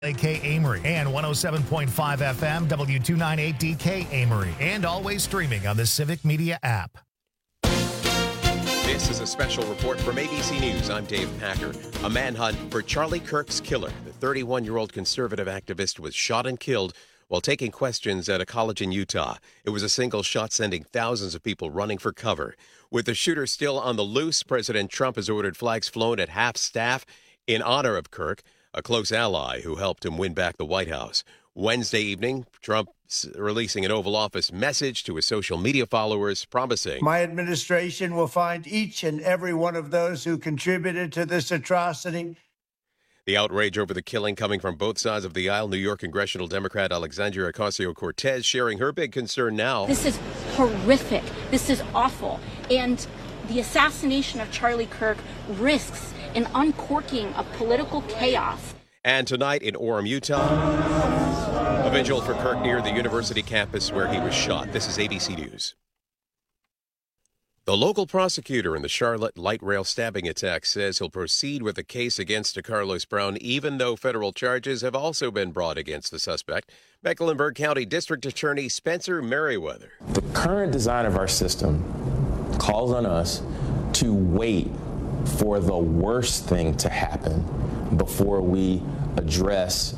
AK Amory and 107.5 FM W298DK Amory, and always streaming on the Civic Media app. This is a special report from ABC News. I'm Dave Packer. A manhunt for Charlie Kirk's killer. The 31-year-old conservative activist was shot and killed while taking questions at a college in Utah. It was a single shot, sending thousands of people running for cover. With the shooter still on the loose, President Trump has ordered flags flown at half-staff in honor of Kirk, a close ally who helped him win back the White House. Wednesday evening, Trump releasing an Oval Office message to his social media followers, promising, "My administration will find each and every one of those who contributed to this atrocity." The outrage over the killing coming from both sides of the aisle. New York congressional Democrat Alexandria Ocasio-Cortez sharing her big concern now. This is horrific. This is awful. And the assassination of Charlie Kirk risks an uncorking of political chaos. And tonight in Orem, Utah, a vigil for Kirk near the university campus where he was shot. This is ABC News. The local prosecutor in the Charlotte light rail stabbing attack says he'll proceed with the case against DeCarlos Brown, even though federal charges have also been brought against the suspect. Mecklenburg County District Attorney Spencer Merriweather. The current design of our system calls on us to wait for the worst thing to happen before we address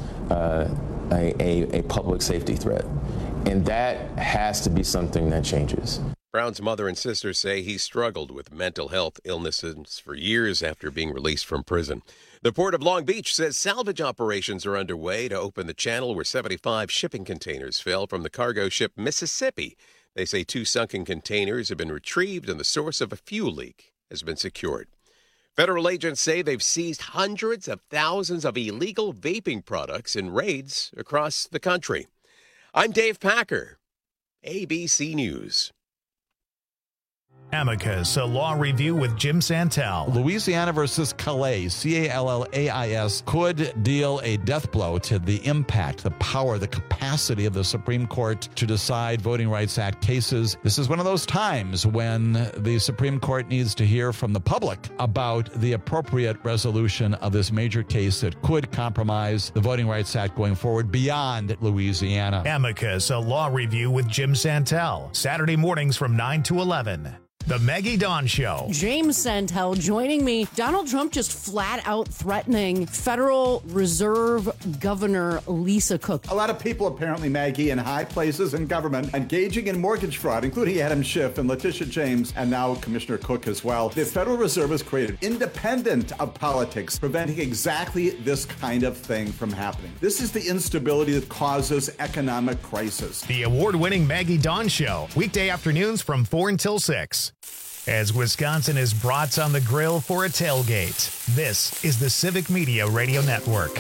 a public safety threat. And that has to be something that changes. Brown's mother and sister say he struggled with mental health illnesses for years after being released from prison. The Port of Long Beach says salvage operations are underway to open the channel where 75 shipping containers fell from the cargo ship Mississippi. They say 2 sunken containers have been retrieved and the source of a fuel leak has been secured. Federal agents say they've seized hundreds of thousands of illegal vaping products in raids across the country. I'm Dave Packer, ABC News. Amicus, a law review with Jim Santel. Louisiana versus Calais, Callais, could deal a death blow to the impact, the power, the capacity of the Supreme Court to decide Voting Rights Act cases. This is one of those times when the Supreme Court needs to hear from the public about the appropriate resolution of this major case that could compromise the Voting Rights Act going forward beyond Louisiana. Amicus, a law review with Jim Santel. Saturday mornings from 9 to 11. The Maggie Dawn Show. James Santel joining me. Donald Trump just flat out threatening Federal Reserve Governor Lisa Cook. A lot of people apparently, Maggie, in high places in government engaging in mortgage fraud, including Adam Schiff and Letitia James, and now Commissioner Cook as well. The Federal Reserve has created independent of politics, preventing exactly this kind of thing from happening. This is the instability that causes economic crisis. The award-winning Maggie Dawn Show. Weekday afternoons from 4 until 6. As Wisconsin is brats on the grill for a tailgate, this is the Civic Media Radio Network.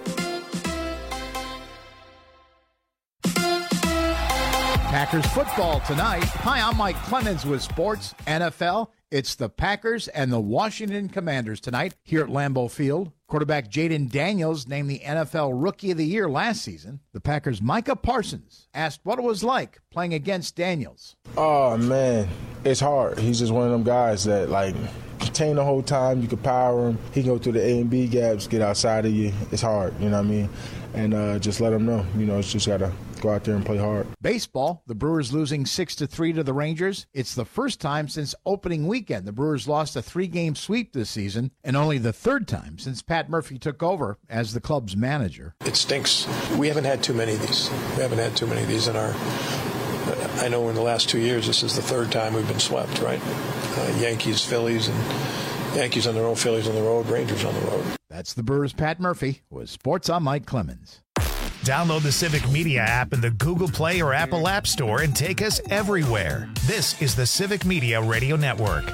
Packers football tonight. Hi, I'm Mike Clemens with Sports NFL. It's the Packers and the Washington Commanders tonight here at Lambeau Field. Quarterback Jaden Daniels named the NFL Rookie of the Year last season. The Packers' Micah Parsons asked what it was like playing against Daniels. Oh, man, it's hard. He's just one of them guys that, contain the whole time. You can power him. He can go through the A and B gaps, get outside of you. It's hard, you know what I mean? And just let him know, it's just got to go out there and play hard. Baseball, the Brewers losing 6-3 to the Rangers. It's the first time since opening weekend the Brewers lost a 3-game sweep this season, and only the third time since Pat Murphy took over as the club's manager. It stinks. We haven't had too many of these. In our, I know in the last 2 years, this is the third time we've been swept, right? Yankees, Phillies, and Yankees on the road, Phillies on the road, Rangers on the road. That's the Brewers' Pat Murphy with Sports on Mike Clemens. Download the Civic Media app in the Google Play or Apple App Store and take us everywhere. This is the Civic Media Radio Network.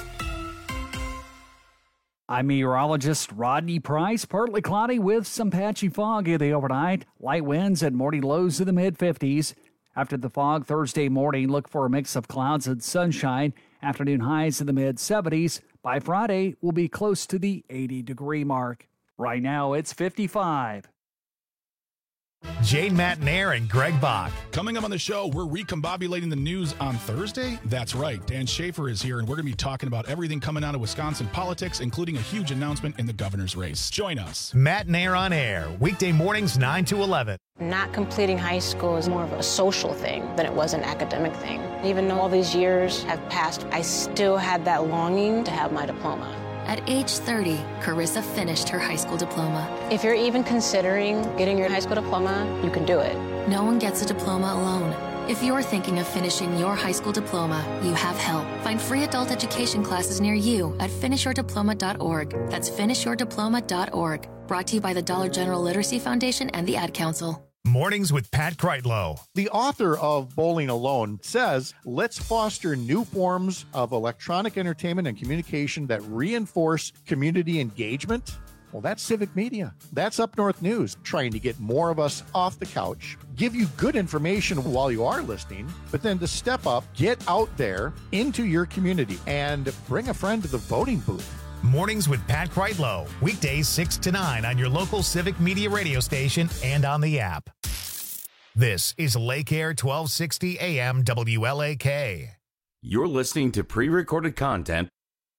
I'm meteorologist Rodney Price. Partly cloudy with some patchy fog in the overnight. Light winds and morning lows in the mid-50s. After the fog Thursday morning, look for a mix of clouds and sunshine. Afternoon highs in the mid-70s. By Friday, we'll be close to the 80-degree mark. Right now, it's 55. Jane Matnair and Greg Bach. Coming up on the show, we're recombobulating the news on Thursday. That's right. Dan Schaefer is here, and we're going to be talking about everything coming out of Wisconsin politics, including a huge announcement in the governor's race. Join us. Matnair on air, weekday mornings 9 to 11. Not completing high school is more of a social thing than it was an academic thing. Even though all these years have passed, I still had that longing to have my diploma. At age 30, Carissa finished her high school diploma. If you're even considering getting your high school diploma, you can do it. No one gets a diploma alone. If you're thinking of finishing your high school diploma, you have help. Find free adult education classes near you at finishyourdiploma.org. That's finishyourdiploma.org. Brought to you by the Dollar General Literacy Foundation and the Ad Council. Mornings with Pat Kreitlow. The author of Bowling Alone says, let's foster new forms of electronic entertainment and communication that reinforce community engagement. Well, that's Civic Media. That's Up North News, trying to get more of us off the couch, give you good information while you are listening, but then to step up, get out there into your community and bring a friend to the voting booth. Mornings with Pat Kreitlow. Weekdays 6 to 9 on your local Civic Media radio station and on the app. This is Lake Air 1260 AM WLAK. You're listening to pre-recorded content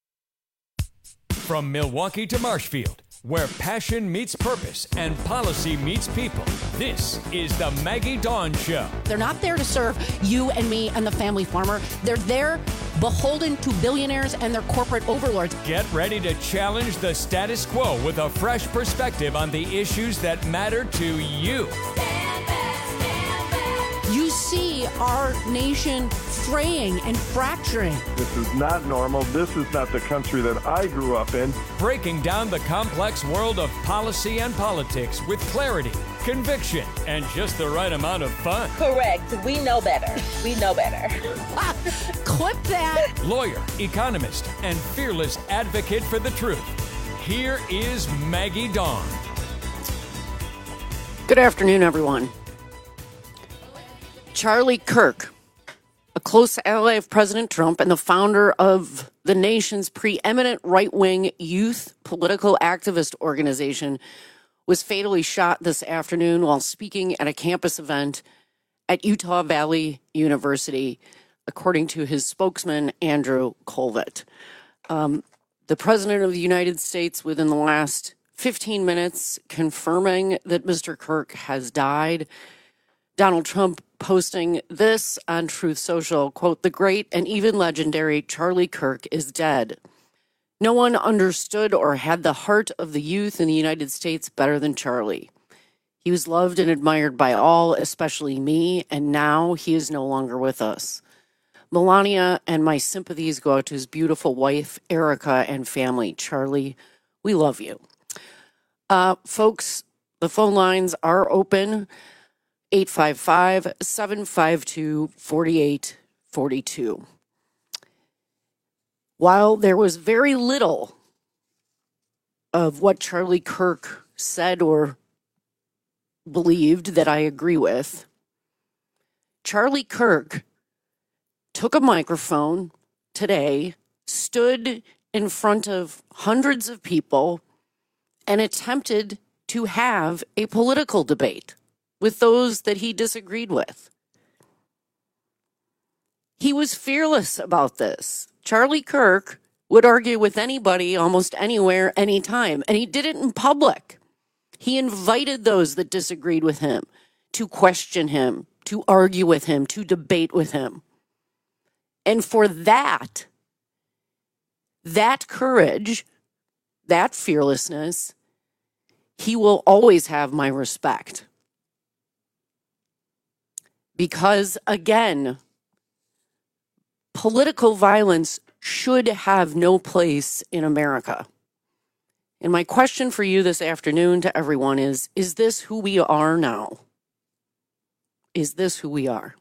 from Milwaukee to Marshfield, where passion meets purpose and policy meets people. This is the Maggie Dawn Show. They're not there to serve you and me and the family farmer. They're there beholden to billionaires and their corporate overlords. Get ready to challenge the status quo with a fresh perspective on the issues that matter to you. You see our nation fraying and fracturing. This is not normal. This is not the country that I grew up in. Breaking down the complex world of policy and politics with clarity, conviction, and just the right amount of fun. Correct. We know better. We know better. Clip that. Lawyer, economist, and fearless advocate for the truth. Here is Maggie Dawn. Good afternoon, everyone. Charlie Kirk, a close ally of President Trump and the founder of the nation's preeminent right-wing youth political activist organization, was fatally shot this afternoon while speaking at a campus event at Utah Valley University, according to his spokesman, Andrew Colvett. The President of the United States, within the last 15 minutes, confirming that Mr. Kirk has died. Donald Trump posting this on Truth Social, quote, "The great and even legendary Charlie Kirk is dead. No one understood or had the heart of the youth in the United States better than Charlie. He was loved and admired by all, especially me, and now he is no longer with us. Melania and my sympathies go out to his beautiful wife, Erica, and family. Charlie, we love you." Folks, the phone lines are open. 855-752-4842. While there was very little of what Charlie Kirk said or believed that I agree with, Charlie Kirk took a microphone today, stood in front of hundreds of people, and attempted to have a political debate with those that he disagreed with. He was fearless about this. Charlie Kirk would argue with anybody, almost anywhere, anytime, and he did it in public. He invited those that disagreed with him to question him, to argue with him, to debate with him. And for that courage, that fearlessness, he will always have my respect. Because, again, political violence should have no place in America. And my question for you this afternoon to everyone is this who we are now? Is this who we are?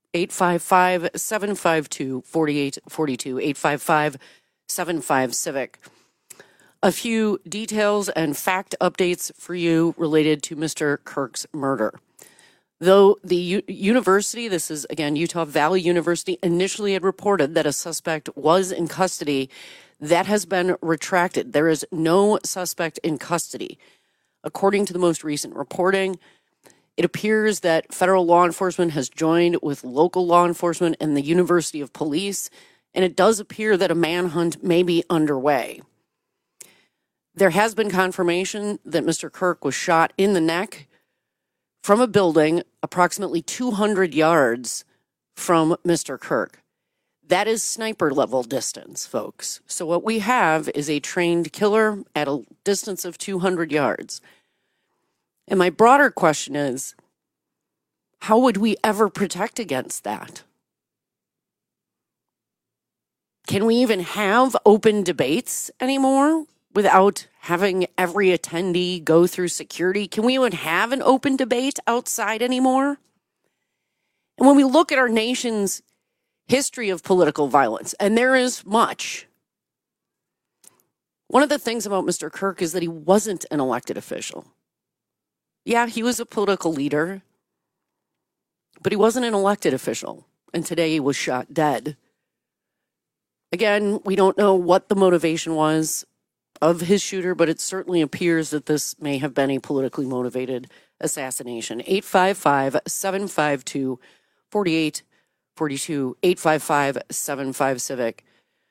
855-752-4842, 855-75-CIVIC. A few details and fact updates for you related to Mr. Kirk's murder. Though the university, this is again Utah Valley University, initially had reported that a suspect was in custody, that has been retracted. There is no suspect in custody. According to the most recent reporting, It appears that federal law enforcement has joined with local law enforcement and the University of Police, and it does appear that a manhunt may be underway. There has been confirmation that Mr. Kirk was shot in the neck from a building approximately 200 yards from Mr. Kirk. That is sniper level distance, folks. So what we have is a trained killer at a distance of 200 yards. And my broader question is, how would we ever protect against that? Can we even have open debates anymore without having every attendee go through security? Can we even have an open debate outside anymore? And when we look at our nation's history of political violence, and there is much, one of the things about Mr. Kirk is that he wasn't an elected official. Yeah, he was a political leader, but he wasn't an elected official. And today he was shot dead. Again, we don't know what the motivation was of his shooter, but it certainly appears that this may have been a politically motivated assassination. 855-752-4842, 855-75-CIVIC.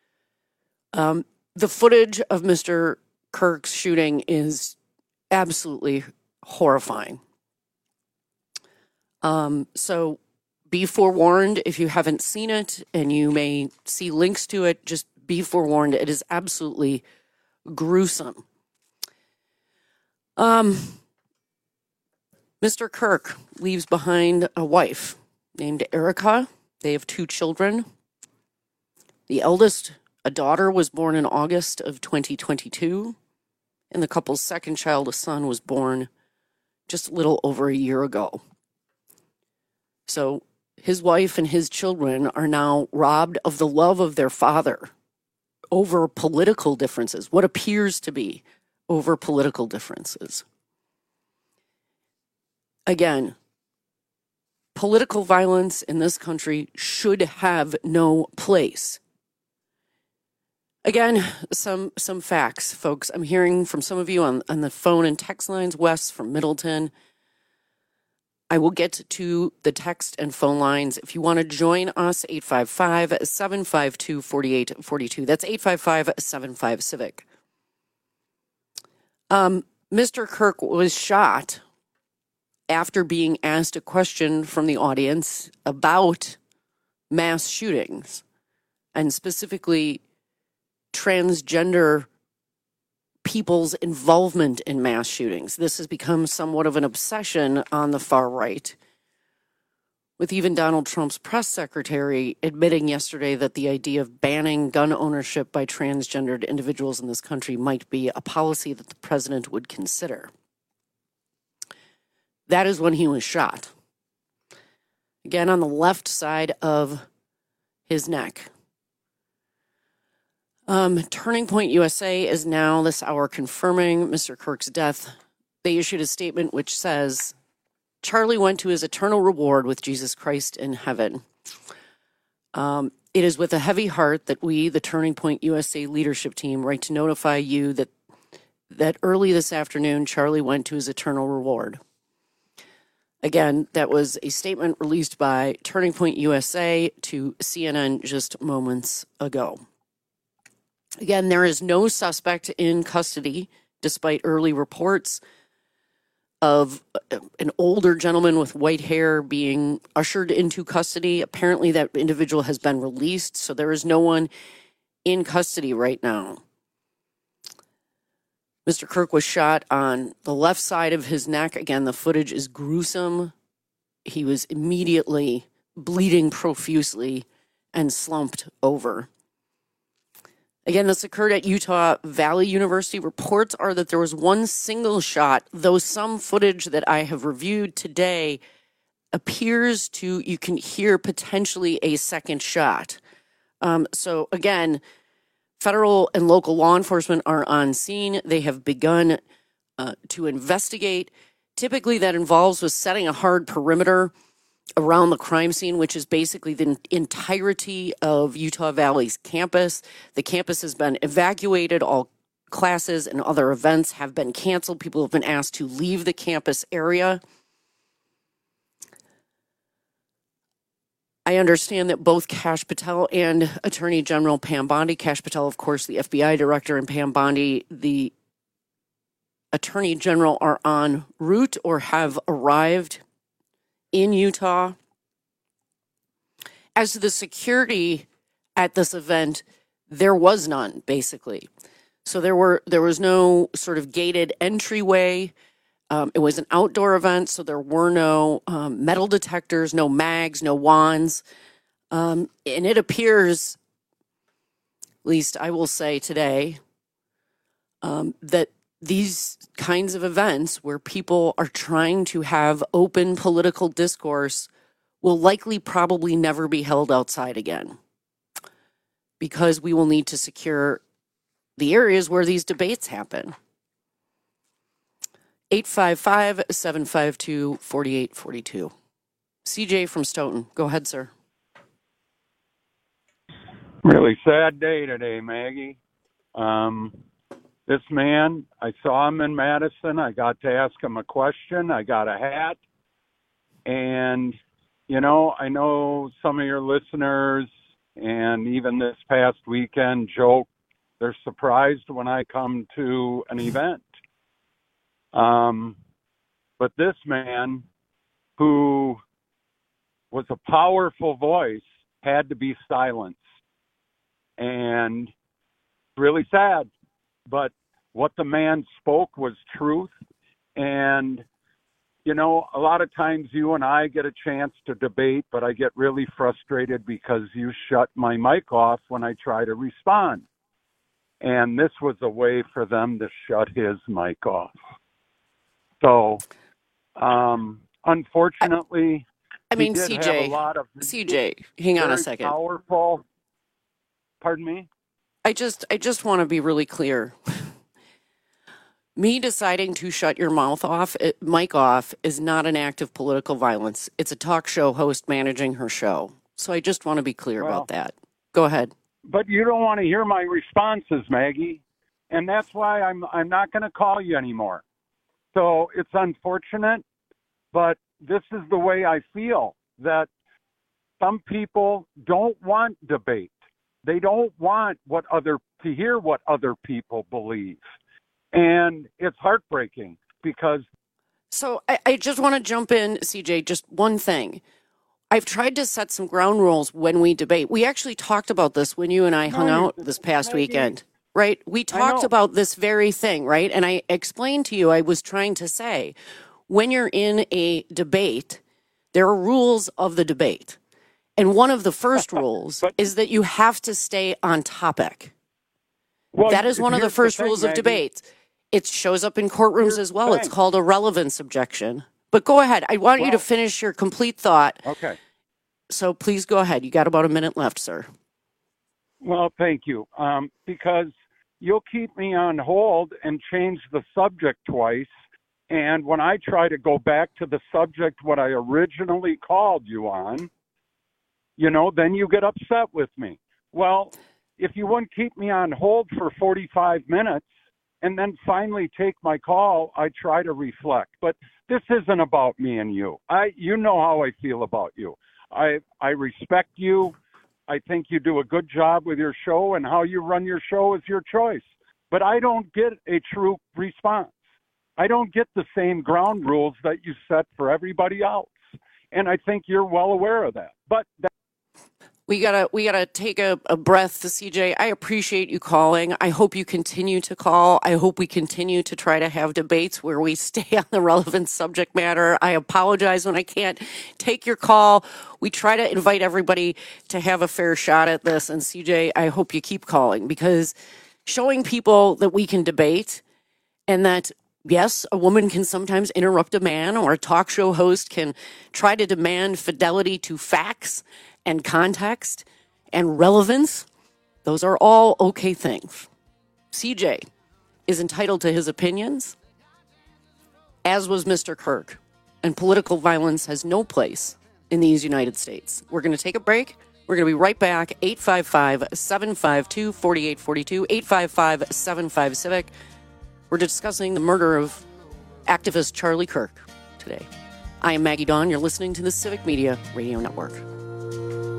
The footage of Mr. Kirk's shooting is absolutely horrifying. So be forewarned if you haven't seen it, and you may see links to it. Just be forewarned. It is absolutely gruesome. Mr. Kirk leaves behind a wife named Erica. They have 2 children. The eldest, a daughter, was born in August of 2022, and the couple's second child, a son, was born just a little over a year ago. So his wife and his children are now robbed of the love of their father over political differences, what appears to be over political differences. Again, political violence in this country should have no place. Again, some facts, folks. I'm hearing from some of you on the phone and text lines. Wes from Middleton. I will get to the text and phone lines. If you want to join us, 855-752-4842. That's 855-75-CIVIC. Mr. Kirk was shot after being asked a question from the audience about mass shootings, and specifically transgender people's involvement in mass shootings. This has become somewhat of an obsession on the far right, with even Donald Trump's press secretary admitting yesterday that the idea of banning gun ownership by transgendered individuals in this country might be a policy that the president would consider. That is when he was shot. Again, on the left side of his neck. Turning Point USA is now this hour confirming Mr. Kirk's death. They issued a statement which says, Charlie went to his eternal reward with Jesus Christ in heaven. It is with a heavy heart that we, the Turning Point USA leadership team, write to notify you that early this afternoon, Charlie went to his eternal reward. Again, that was a statement released by Turning Point USA to CNN just moments ago. Again, there is no suspect in custody, despite early reports of an older gentleman with white hair being ushered into custody. Apparently that individual has been released, so there is no one in custody right now. Mr. Kirk was shot on the left side of his neck. Again, the footage is gruesome. He was immediately bleeding profusely and slumped over. Again, this occurred at Utah Valley University. Reports are that there was one single shot, though some footage that I have reviewed today appears to, you can hear potentially a second shot. So again, federal and local law enforcement are on scene. They have begun to investigate. Typically that involves with setting a hard perimeter around the crime scene, which is basically the entirety of Utah Valley's campus. The campus has been evacuated. All classes and other events have been canceled. People have been asked to leave the campus area. I understand that both Kash Patel and Attorney General Pam Bondi, Kash Patel, of course, the FBI director, and Pam Bondi, the Attorney General, are en route or have arrived in Utah. As to the security at this event, there was none, basically. So there was no sort of gated entryway. It was an outdoor event, so there were no metal detectors, no mags, no wands. And it appears, at least I will say today, that these kinds of events where people are trying to have open political discourse will likely probably never be held outside again, because we will need to secure the areas where these debates happen. 855-752-4842. CJ from Stoughton. Go ahead, sir. Really sad day today, Maggie. This man, I saw him in Madison. I got to ask him a question. I got a hat. And, you know, I know some of your listeners, and even this past weekend, joke they're surprised when I come to an event. But this man, who was a powerful voice, had to be silenced. And really sad. But what the man spoke was truth. And, you know, a lot of times you and I get a chance to debate, but I get really frustrated because you shut my mic off when I try to respond. And this was a way for them to shut his mic off. So, unfortunately, I mean, he did have a lot of CJ, hang on a second. Powerful. Pardon me? I just want to be really clear. Me deciding to shut your mic off, is not an act of political violence. It's a talk show host managing her show. So I just want to be clear about that. Go ahead. But you don't want to hear my responses, Maggie, and that's why I'm not going to call you anymore. So it's unfortunate, but this is the way I feel, that some people don't want debate. They don't want to hear what other people believe. And it's heartbreaking because... So I just want to jump in, CJ, just one thing. I've tried to set some ground rules when we debate. We actually talked about this when you and I hung out this past weekend, right? We talked about this very thing, right? And I explained to you, I was trying to say, when you're in a debate, there are rules of the debate. And one of the first rules is that you have to stay on topic. Well, that is one of the first rules of debate. It shows up in courtrooms as well. It's called a relevance objection. But go ahead. I want you to finish your complete thought. Okay. So please go ahead. You got about a minute left, sir. Well, thank you. Because you'll keep me on hold and change the subject twice. And when I try to go back to the subject what I originally called you on, you know, then you get upset with me. Well, if you wouldn't keep me on hold for 45 minutes and then finally take my call, I try to reflect. But this isn't about me and you. You know how I feel about you. I respect you. I think you do a good job with your show, and how you run your show is your choice. But I don't get a true response. I don't get the same ground rules that you set for everybody else. And I think you're well aware of that. But we gotta take a breath, CJ. I appreciate you calling. I hope you continue to call. I hope we continue to try to have debates where we stay on the relevant subject matter. I apologize when I can't take your call. We try to invite everybody to have a fair shot at this. And CJ, I hope you keep calling, because showing people that we can debate and that, yes, a woman can sometimes interrupt a man, or a talk show host can try to demand fidelity to facts and context and relevance. Those are all okay things. CJ is entitled to his opinions, as was Mr. Kirk. And political violence has no place in these United States. We're going to take a break. We're going to be right back. 855-752-4842, 855-75-CIVIC. We're discussing the murder of activist Charlie Kirk today. I am Maggie Dawn. You're listening to the Civic Media Radio Network.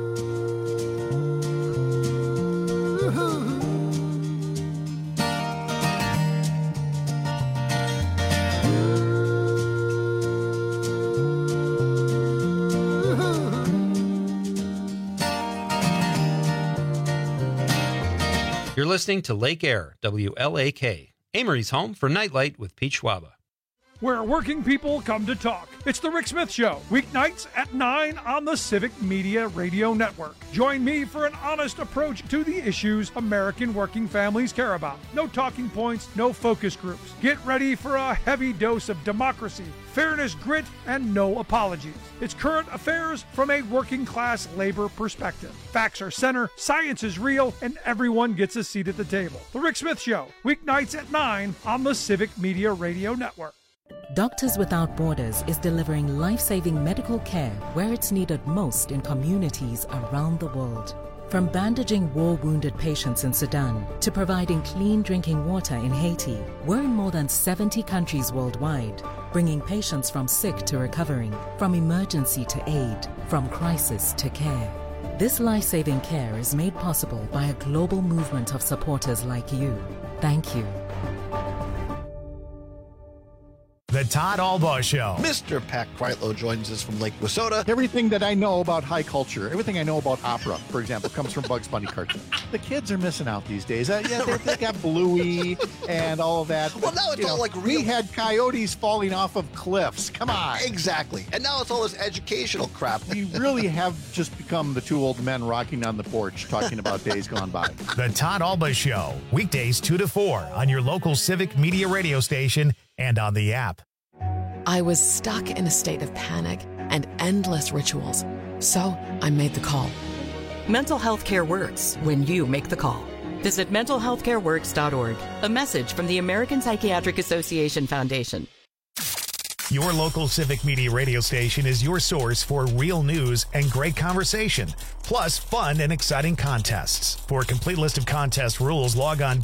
You're listening to Lake Air, WLAK, Amory's home for Nightlight with Pete Schwaba. Where working people come to talk. It's the Rick Smith Show, weeknights at 9 on the Civic Media Radio Network. Join me for an honest approach to the issues American working families care about. No talking points, no focus groups. Get ready for a heavy dose of democracy, fairness, grit, and no apologies. It's current affairs from a working class labor perspective. Facts are center, science is real, and everyone gets a seat at the table. The Rick Smith Show, weeknights at 9 on the Civic Media Radio Network. Doctors Without Borders is delivering life-saving medical care where it's needed most in communities around the world. From bandaging war-wounded patients in Sudan to providing clean drinking water in Haiti, we're in more than 70 countries worldwide, bringing patients from sick to recovering, from emergency to aid, from crisis to care. This life-saving care is made possible by a global movement of supporters like you. Thank you. The Todd Albaugh Show. Mr. Pat Kreitlow joins us from Lake Wissota. Everything that I know about high culture, everything I know about opera, for example, comes from Bugs Bunny cartoons. The kids are missing out these days. They got Bluey and all of that. Well, now it's all like real. We had coyotes falling off of cliffs. Come on. Exactly. And now it's all this educational crap. We really have just become the two old men rocking on the porch talking about days gone by. The Todd Albaugh Show, weekdays 2 to 4 on your local Civic Media radio station and on the app. I was stuck in a state of panic and endless rituals. So I made the call. Mental health care works when you make the call. Visit mentalhealthcareworks.org. A message from the American Psychiatric Association Foundation. Your local Civic Media radio station is your source for real news and great conversation, plus fun and exciting contests. For a complete list of contest rules, log on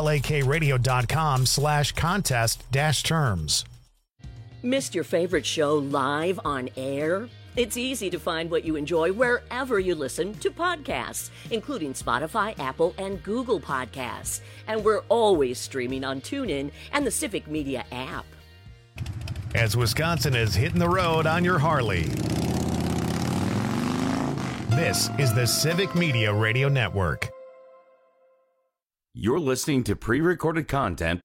WLAKradio.com/contest-terms. Missed your favorite show live on air? It's easy to find what you enjoy wherever you listen to podcasts, including Spotify, Apple, and Google Podcasts. And we're always streaming on TuneIn and the Civic Media app. As Wisconsin is hitting the road on your Harley, this is the Civic Media Radio Network. You're listening to pre-recorded content.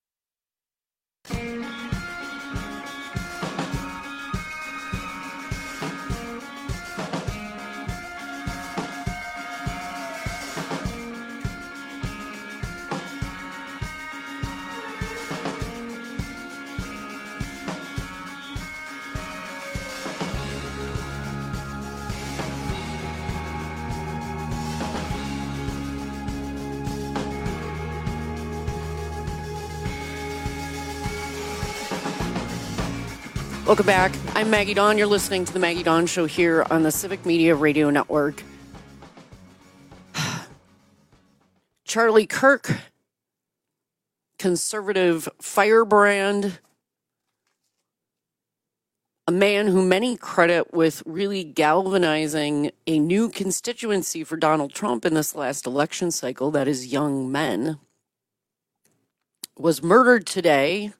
Welcome back. I'm Maggie Dawn. You're listening to the Maggie Dawn Show here on the Civic Media Radio Network. Charlie Kirk, conservative firebrand, a man who many credit with really galvanizing a new constituency for Donald Trump in this last election cycle, that is young men, was murdered today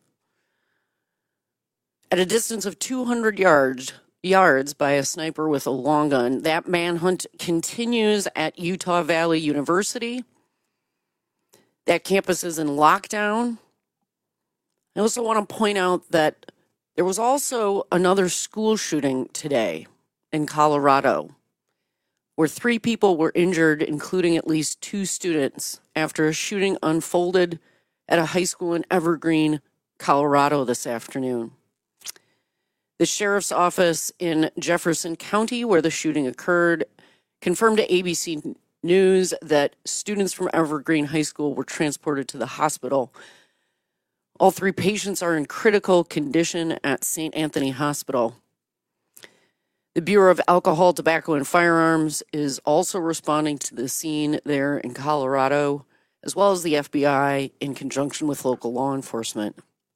at a distance of 200 yards by a sniper with a long gun. That manhunt continues at Utah Valley University. That campus is in lockdown. I also want to point out that there was also another school shooting today in Colorado, where 3 people were injured, including at least 2 students, after a shooting unfolded at a high school in Evergreen, Colorado this afternoon. The sheriff's office in Jefferson County, where the shooting occurred, confirmed to ABC News that students from Evergreen High School were transported to the hospital. All 3 patients are in critical condition at St. Anthony Hospital. The Bureau of Alcohol, Tobacco, and Firearms is also responding to the scene there in Colorado, as well as the FBI in conjunction with local law enforcement.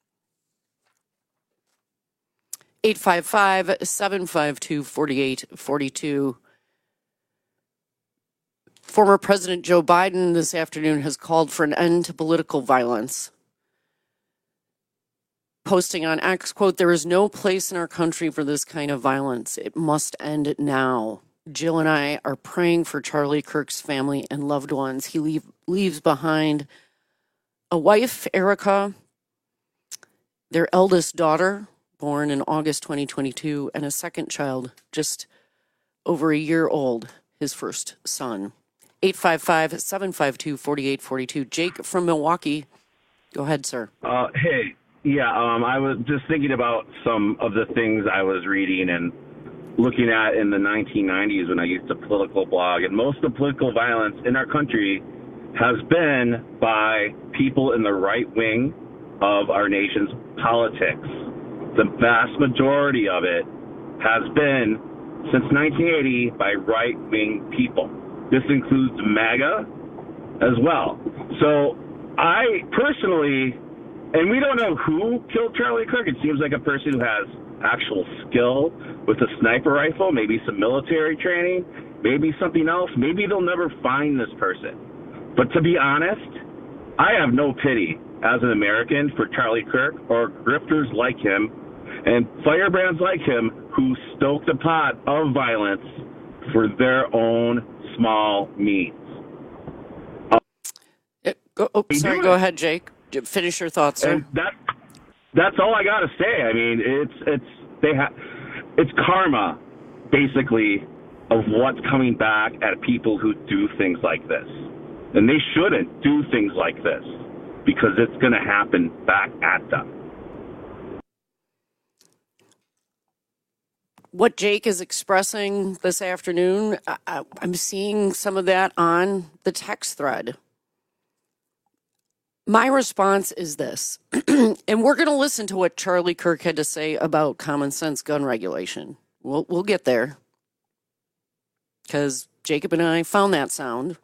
855-752-4842. Former President Joe Biden this afternoon has called for an end to political violence. Posting on X, quote, "There is no place in our country for this kind of violence. It must end now. Jill and I are praying for Charlie Kirk's family and loved ones. He leaves behind a wife, Erica, their eldest daughter, born in August 2022, and a second child, just over a year old, his first son. 855-752-4842. Jake from Milwaukee. Go ahead, sir. Hey. Yeah, I was just thinking about some of the things I was reading and looking at in the 1990s when I used to political blog. And most of the political violence in our country has been by people in the right wing of our nation's politics. The vast majority of it has been, since 1980, by right-wing people. This includes MAGA as well. So I personally, and we don't know who killed Charlie Kirk. It seems like a person who has actual skill with a sniper rifle, maybe some military training, maybe something else. Maybe they'll never find this person. But to be honest, I have no pity as an American for Charlie Kirk or grifters like him and firebrands like him who stoke the pot of violence for their own small means. Go ahead, Jake. Finish your thoughts, sir. That's all I got to say. I mean, it's karma, basically, of what's coming back at people who do things like this. And they shouldn't do things like this because it's going to happen back at them. What Jake is expressing this afternoon, I'm seeing some of that on the text thread. My response is this, and we're going to listen to what Charlie Kirk had to say about common sense gun regulation. We'll get there because Jacob and I found that sound.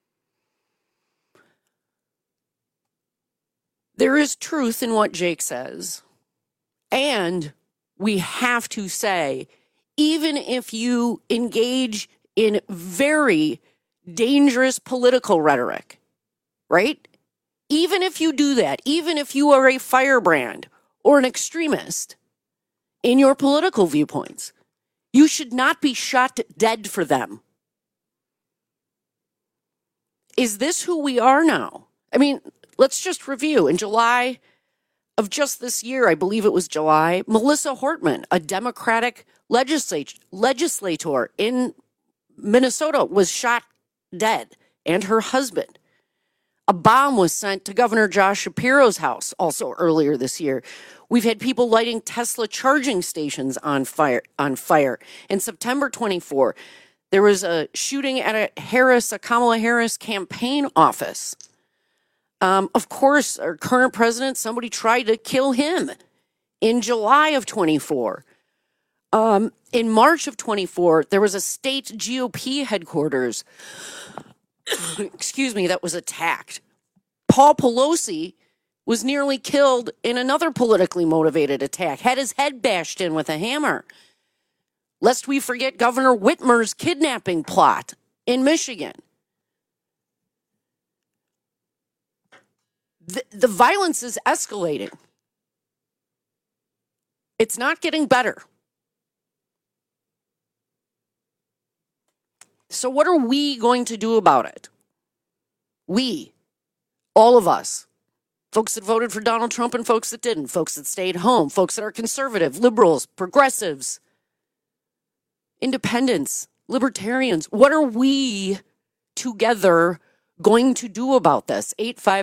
There is truth in what Jake says, and we have to say, even if you engage in very dangerous political rhetoric, right? Even if you do that, even if you are a firebrand or an extremist in your political viewpoints, you should not be shot dead for them. Is this who we are now? I mean, let's just review. In July of just this year, I believe it was July, Melissa Hortman, a Democratic legislator in Minnesota, was shot dead, and her husband. A bomb was sent to Governor Josh Shapiro's house also earlier this year. We've had people lighting Tesla charging stations on fire. In September 24, there was a shooting at a Kamala Harris campaign office. Of course, our current president, somebody tried to kill him in July of 24. In March of 24, there was a state GOP headquarters that was attacked. Paul Pelosi was nearly killed in another politically motivated attack, had his head bashed in with a hammer. Lest we forget Governor Whitmer's kidnapping plot in Michigan. The violence is escalating. It's not getting better. So what are we going to do about it? We, all of us, folks that voted for Donald Trump and folks that didn't, folks that stayed home, folks that are conservative, liberals, progressives, independents, libertarians. What are we together going to do about this?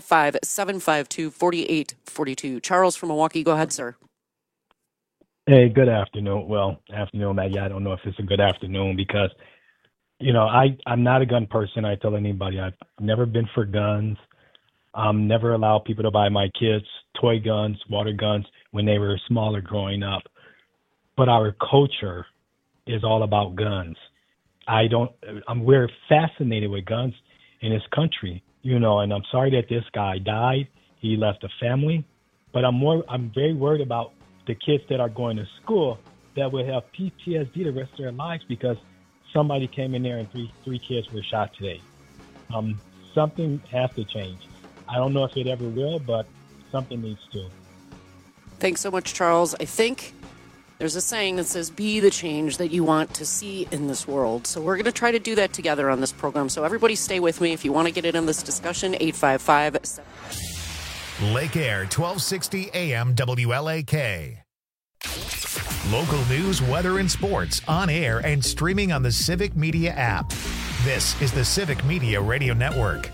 855-752-4842. Charles from Milwaukee, go ahead, sir. Hey, good afternoon. Well, afternoon, Maggie. I don't know if it's a good afternoon because, you know, I'm not a gun person. I tell anybody I've never been for guns. Never allowed people to buy my kids toy guns, water guns when they were smaller growing up. But our culture is all about guns. We're fascinated with guns in this country, you know, and I'm sorry that this guy died. He left a family, but I'm very worried about the kids that are going to school that will have PTSD the rest of their lives because somebody came in there and three kids were shot today. Something has to change. I don't know if it ever will, but something needs to. Thanks so much, Charles. I think There's a saying that says, be the change that you want to see in this world. So we're going to try to do that together on this program. So everybody stay with me. If you want to get in on this discussion, 855. Lake Air 1260 AM WLAK. Local news, weather, and sports on air and streaming on the Civic Media app. This is the Civic Media Radio Network.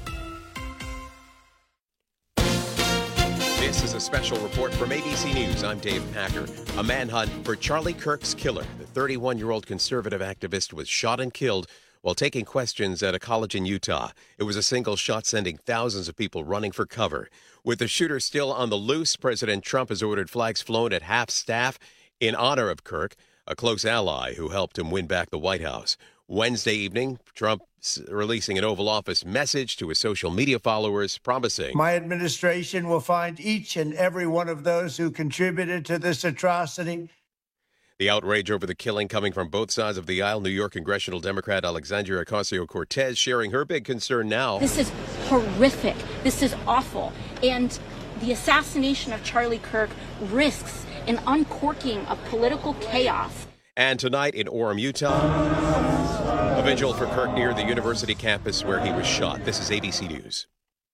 This is a special report from ABC News. I'm Dave Packer. A manhunt for Charlie Kirk's killer. The 31-year-old conservative activist was shot and killed while taking questions at a college in Utah. It was a single shot sending thousands of people running for cover. With the shooter still on the loose, President Trump has ordered flags flown at half-staff in honor of Kirk, a close ally who helped him win back the White House. Wednesday evening, Trump releasing an Oval Office message to his social media followers promising, "My administration will find each and every one of those who contributed to this atrocity." The outrage over the killing coming from both sides of the aisle. New York congressional Democrat Alexandria Ocasio-Cortez sharing her big concern now. This is horrific. This is awful. And the assassination of Charlie Kirk risks an uncorking of political chaos. And tonight in Orem, Utah, a vigil for Kirk near the university campus where he was shot. This is ABC News.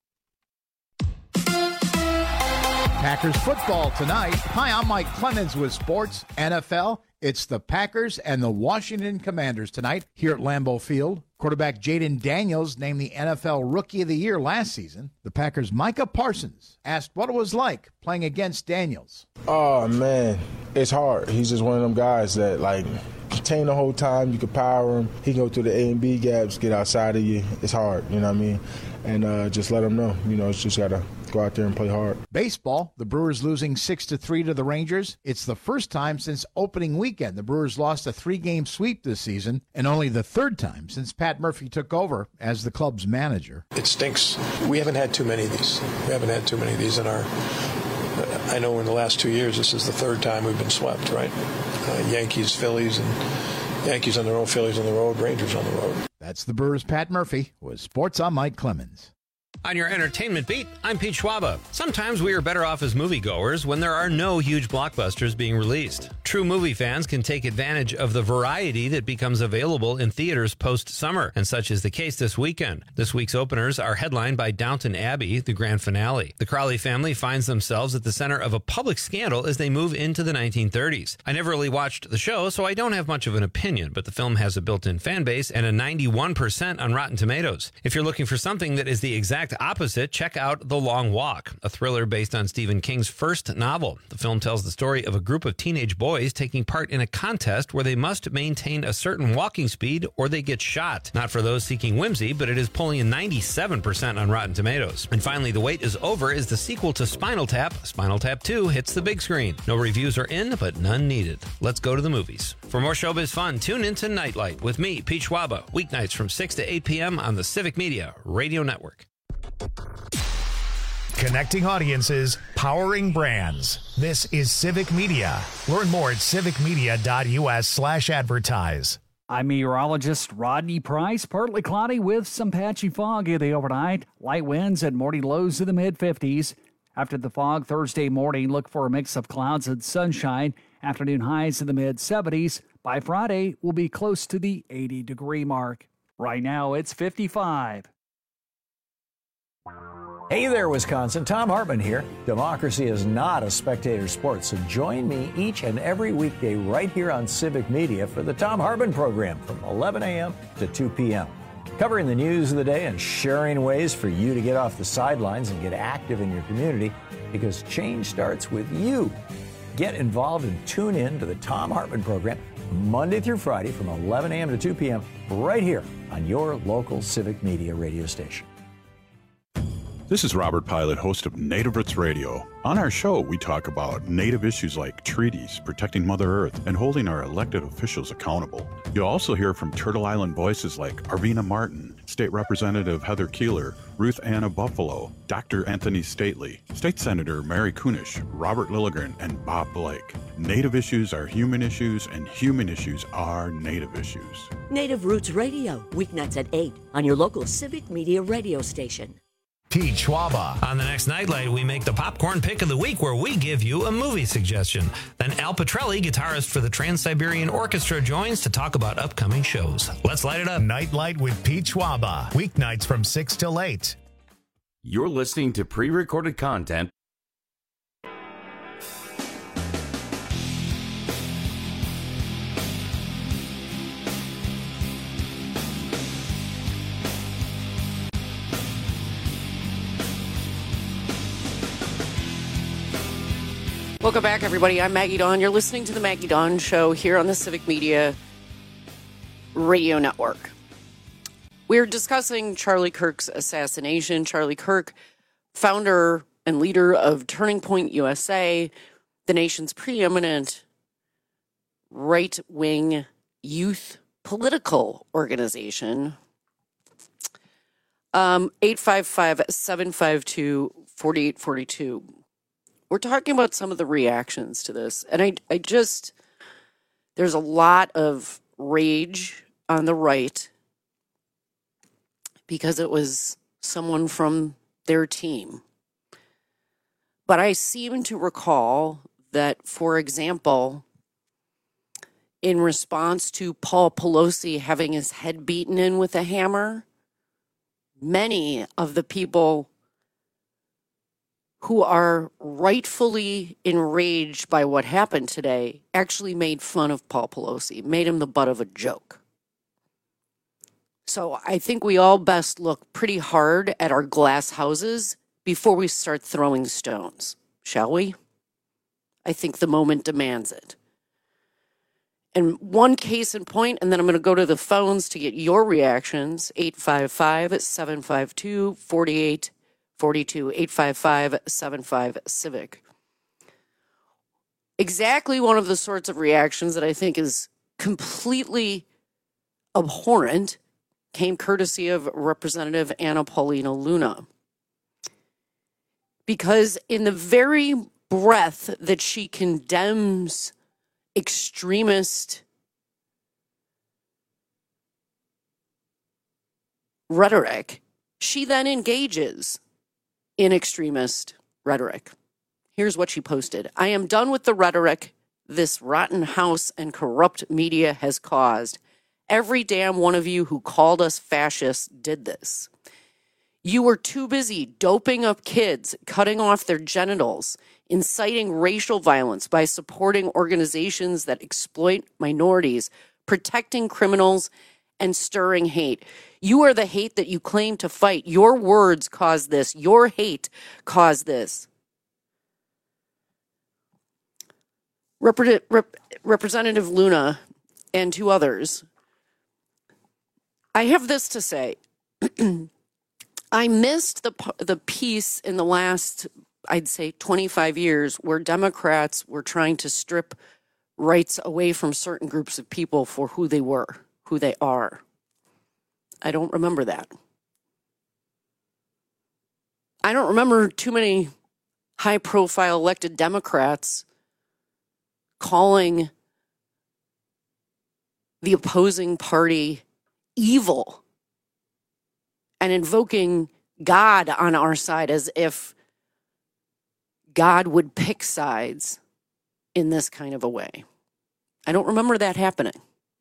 Packers football tonight. Hi, I'm Mike Clemens with Sports NFL. It's the Packers and the Washington Commanders tonight here at Lambeau Field. Quarterback Jaden Daniels named the NFL Rookie of the Year last season. The Packers' Micah Parsons asked what it was like playing against Daniels. Oh, man, it's hard. He's just one of them guys that, like, contain the whole time. You can power him. He can go through the A and B gaps, get outside of you. It's hard, you know what I mean? And just let him know, it's just got to go out there and play hard. Baseball, the Brewers losing 6-3 to the Rangers. It's the first time since opening weekend the Brewers lost a 3-game sweep this season, and only the third time since Pat Murphy took over as the club's manager. It stinks. We haven't had too many of these. In our, I know in the last 2 years, this is the third time we've been swept, right? Yankees, Phillies, and Yankees on the road, Phillies on the road, Rangers on the road. That's the Brewers' Pat Murphy with Sports. I'm Mike Clemens. On your entertainment beat, I'm Pete Schwaba. Sometimes we are better off as moviegoers when there are no huge blockbusters being released. True movie fans can take advantage of the variety that becomes available in theaters post-summer, and such is the case this weekend. This week's openers are headlined by Downton Abbey, the grand finale. The Crowley family finds themselves at the center of a public scandal as they move into the 1930s. I never really watched the show, so I don't have much of an opinion, but the film has a built-in fan base and a 91% on Rotten Tomatoes. If you're looking for something that is the exact opposite, check out The Long Walk, a thriller based on Stephen King's first novel. The film tells the story of a group of teenage boys taking part in a contest where they must maintain a certain walking speed or they get shot. Not for those seeking whimsy, but it is pulling a 97% on Rotten Tomatoes. And finally, The Wait is Over is the sequel to Spinal Tap. Spinal Tap 2 hits the big screen. No reviews are in, but none needed. Let's go to the movies. For more showbiz fun, tune in to Nightlight with me, Pete Schwaba, weeknights from 6 to 8 p.m. on the Civic Media Radio Network. Connecting audiences, powering brands. This is Civic Media. Learn more at civicmedia.us/advertise. I'm meteorologist Rodney Price. Partly cloudy with some patchy fog in the overnight. Light winds and morning lows in the mid-50s. After the fog Thursday morning, look for a mix of clouds and sunshine. Afternoon highs in the mid-70s. By Friday, we'll be close to the 80-degree mark. Right now, it's 55. Hey there, Wisconsin. Tom Hartman here. Democracy is not a spectator sport, so join me each and every weekday right here on Civic Media for the Tom Hartman program from 11 a.m. to 2 p.m. Covering the news of the day and sharing ways for you to get off the sidelines and get active in your community, because change starts with you. Get involved and tune in to the Tom Hartman program Monday through Friday from 11 a.m. to 2 p.m. right here on your local Civic Media radio station. This is Robert Pilot, host of Native Roots Radio. On our show, we talk about Native issues like treaties, protecting Mother Earth, and holding our elected officials accountable. You'll also hear from Turtle Island voices like Arvina Martin, State Representative Heather Keeler, Ruth Anna Buffalo, Dr. Anthony Stately, State Senator Mary Kunish, Robert Lilligren, and Bob Blake. Native issues are human issues, and human issues are Native issues. Native Roots Radio, weeknights at 8 on your local Civic Media radio station. Pete Schwaba. On the next Nightlight, we make the popcorn pick of the week where we give you a movie suggestion. Then Al Petrelli, guitarist for the Trans-Siberian Orchestra, joins to talk about upcoming shows. Let's light it up. Nightlight with Pete Schwaba. Weeknights from 6 till 8. You're listening to pre-recorded content. Welcome back, everybody. I'm Maggie Dawn. You're listening to the Maggie Dawn Show here on the Civic Media Radio Network. We're discussing Charlie Kirk's assassination. Charlie Kirk, founder and leader of Turning Point USA, the nation's preeminent right-wing youth political organization. 855-752-4842. We're talking about some of the reactions to this. And I just, there's a lot of rage on the right because it was someone from their team. But I seem to recall that, for example, in response to Paul Pelosi having his head beaten in with a hammer, many of the people who are rightfully enraged by what happened today actually made fun of Paul Pelosi, made him the butt of a joke. So I think we all best look pretty hard at our glass houses before we start throwing stones, shall we? I think the moment demands it. And one case in point, and then I'm going to go to the phones to get your reactions, 855-752-4842, 855-75-CIVIC. Exactly one of the sorts of reactions that I think is completely abhorrent came courtesy of Representative Anna Paulina Luna. Because in the very breath that she condemns extremist rhetoric, she then engages in extremist rhetoric. Here's what she posted. I am done with the rhetoric this rotten house and corrupt media has caused. Every damn one of you who called us fascists did this. You were too busy doping up kids, cutting off their genitals, inciting racial violence by supporting organizations that exploit minorities, protecting criminals, and stirring hate. You are the hate that you claim to fight. Your words caused this. Your hate caused this. Representative Luna and two others. I have this to say. I missed the piece in the last, I'd say, 25 years where Democrats were trying to strip rights away from certain groups of people for who they were, who they are. I don't remember that. I don't remember too many high-profile elected Democrats calling the opposing party evil and invoking God on our side as if God would pick sides in this kind of a way. I don't remember that happening.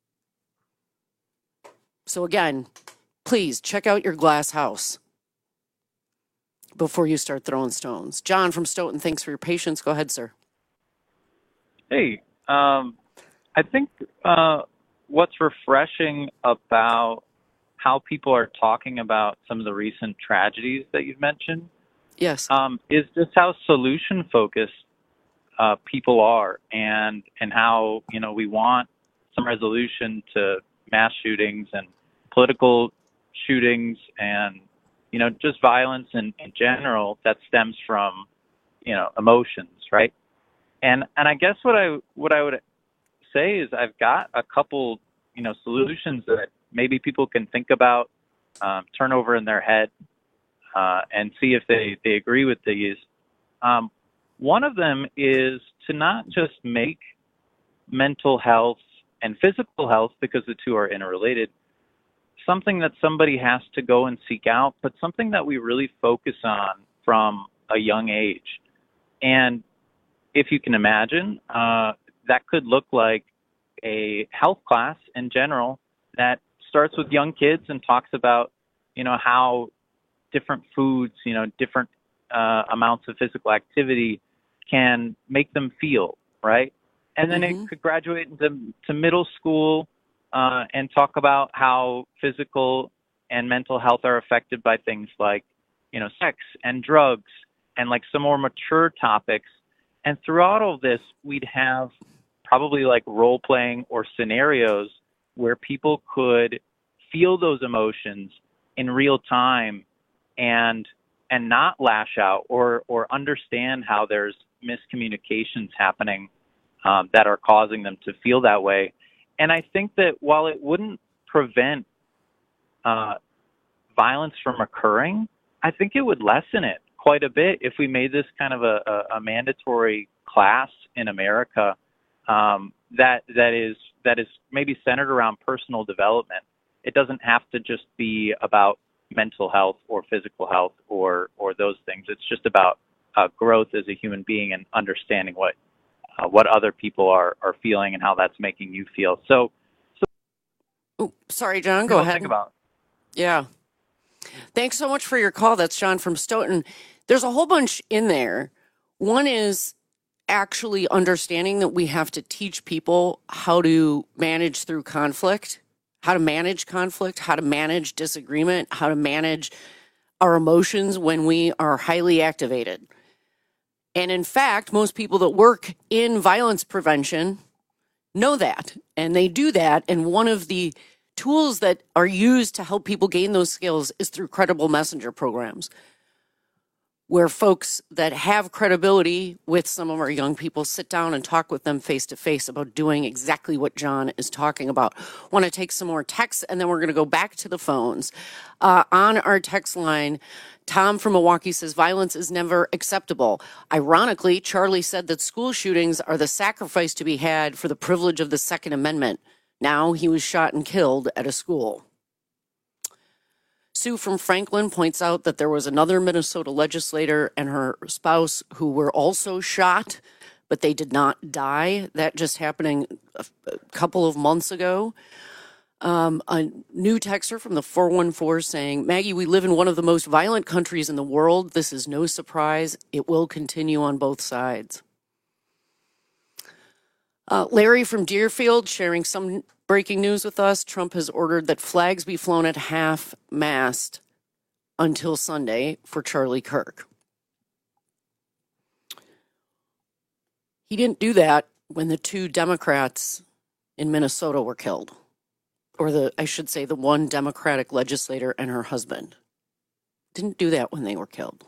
So again, please check out your glass house before you start throwing stones. John from Stoughton, thanks for your patience. Go ahead, sir. Hey, I think what's refreshing about how people are talking about some of the recent tragedies that you've mentioned, yes, is just how solution-focused people are, and how, you know, we want some resolution to mass shootings and political shootings and, you know, just violence in general that stems from, you know, emotions, right? And I guess what I would say is I've got a couple, you know, solutions that maybe people can think about, turn over in their head, and see if they agree with these. One of them is to not just make mental health and physical health, because the two are interrelated, something that somebody has to go and seek out, but something that we really focus on from a young age. And if you can imagine, that could look like a health class in general that starts with young kids and talks about, how different foods, different amounts of physical activity can make them feel, right? And then it could graduate into middle school and talk about how physical and mental health are affected by things like, sex and drugs and like some more mature topics. And throughout all this, we'd have probably like role playing or scenarios where people could feel those emotions in real time and not lash out or understand how there's miscommunications happening that are causing them to feel that way. And I think that while it wouldn't prevent violence from occurring, I think it would lessen it quite a bit if we made this kind of a mandatory class in America that is maybe centered around personal development. It doesn't have to just be about mental health or physical health or those things. It's just about growth as a human being and understanding what other people are feeling and how that's making you feel. So sorry, John, go ahead. Think about. Yeah. Thanks so much for your call. That's John from Stoughton. There's a whole bunch in there. One is actually understanding that we have to teach people how to manage through conflict, how to manage conflict, how to manage disagreement, how to manage our emotions when we are highly activated. And in fact, most people that work in violence prevention know that, and they do that. And one of the tools that are used to help people gain those skills is through credible messenger programs, where folks that have credibility with some of our young people sit down and talk with them face to face about doing exactly what John is talking about. Want to take some more texts, and then we're going to go back to the phones. On our text line, Tom from Milwaukee says violence is never acceptable. Ironically, Charlie said that school shootings are the sacrifice to be had for the privilege of the Second Amendment. Now he was shot and killed at a school. Sue from Franklin points out that there was another Minnesota legislator and her spouse who were also shot, but they did not die. That just happening a couple of months ago. A new texter from the 414 saying, Maggie, we live in one of the most violent countries in the world. This is no surprise. It will continue on both sides. Larry from Deerfield sharing some breaking news with us. Trump has ordered that flags be flown at half-mast until Sunday for Charlie Kirk. He didn't do that when the two Democrats in Minnesota were killed. Or the one Democratic legislator and her husband. Didn't do that when they were killed.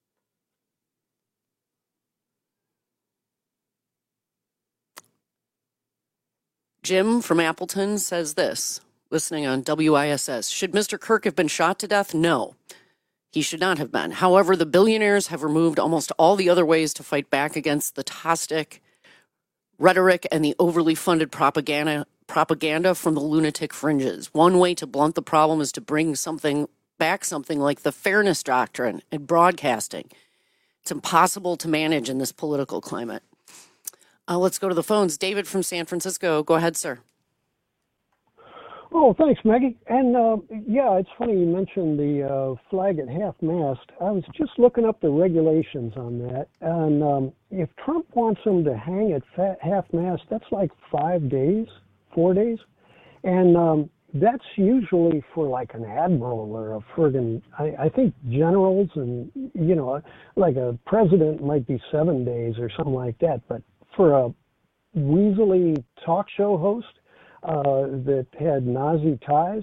Jim from Appleton says this, listening on WISS. Should Mr. Kirk have been shot to death? No, he should not have been. However, the billionaires have removed almost all the other ways to fight back against the toxic rhetoric and the overly funded propaganda from the lunatic fringes. One way to blunt the problem is to bring something like the fairness doctrine in broadcasting. It's impossible to manage in this political climate. Let's go to the phones. David from San Francisco. Go ahead, sir. Oh, thanks, Maggie. And it's funny you mentioned the flag at half-mast. I was just looking up the regulations on that. And if Trump wants them to hang at half-mast, that's like 5 days, 4 days. And that's usually for like an admiral or a friggin', I think generals and, like a president might be 7 days or something like that. But for a weaselly talk show host that had Nazi ties,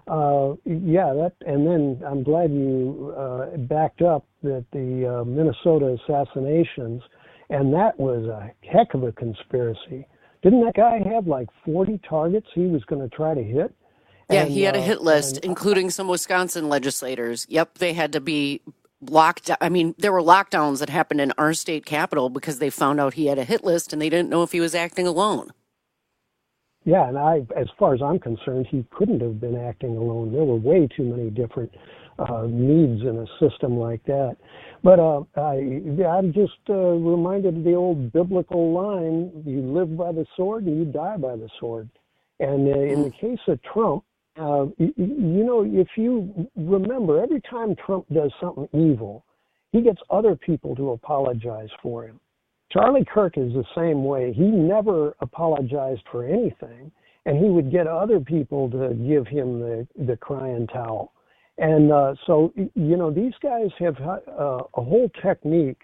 and then I'm glad you backed up that the Minnesota assassinations, and that was a heck of a conspiracy. Didn't that guy have like 40 targets he was going to try to hit? Yeah, he had a hit list, including some Wisconsin legislators. Yep, they had to be locked. I mean, there were lockdowns that happened in our state capital because they found out he had a hit list and they didn't know if he was acting alone. Yeah, and as far as I'm concerned, he couldn't have been acting alone. There were way too many different needs in a system like that. But I'm just reminded of the old biblical line, you live by the sword and you die by the sword. And in the case of Trump, if you remember, every time Trump does something evil, he gets other people to apologize for him. Charlie Kirk is the same way. He never apologized for anything, and he would get other people to give him the crying towel. And so, these guys have a whole technique.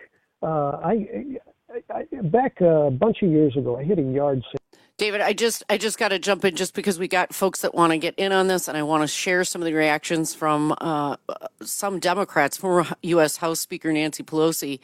Back a bunch of years ago, I hit a yard sale. David, I just got to jump in just because we got folks that want to get in on this, and I want to share some of the reactions from some Democrats. Former U.S. House Speaker Nancy Pelosi,